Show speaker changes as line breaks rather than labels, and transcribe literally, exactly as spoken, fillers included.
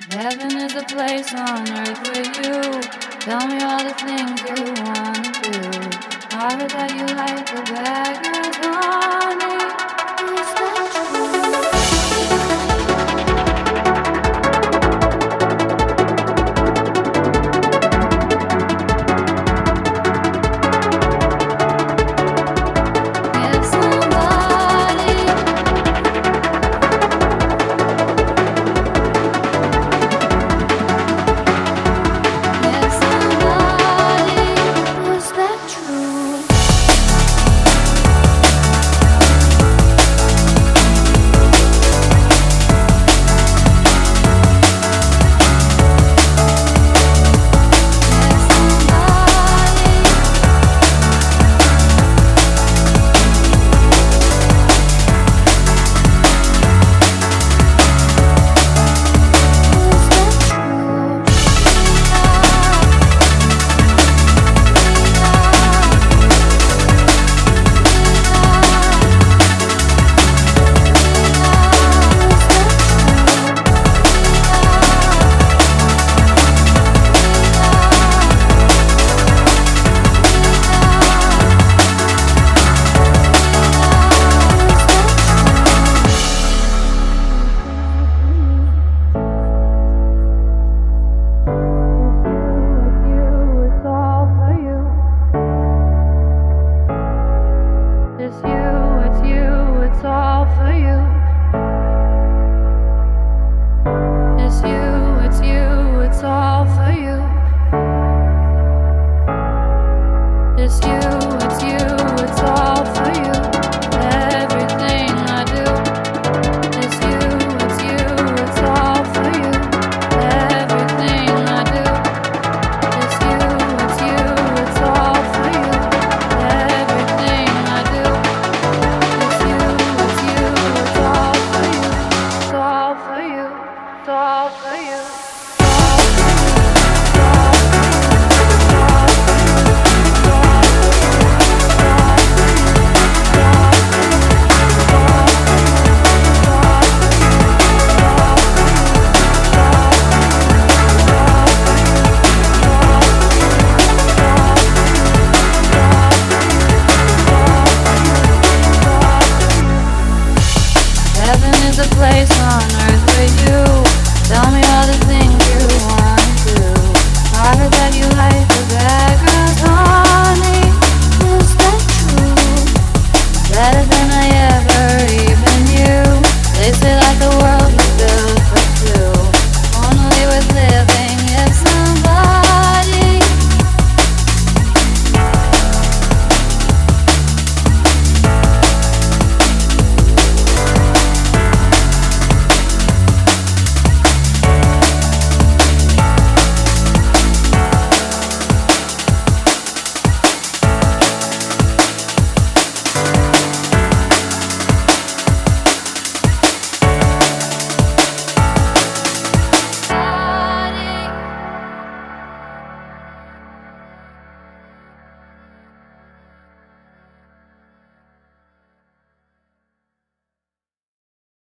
Heaven is a place on earth with you. Tell me all the things you wanna do. I heard that you like the bad girls, honey. Is that true? It's you, it's you, it's all for you. Everything I do. It's you, it's you, it's all for you. Everything I do. It's you, it's you, it's all for you. Everything I do. It's you, it's you, it's all for you. It's all for you, it's all for you.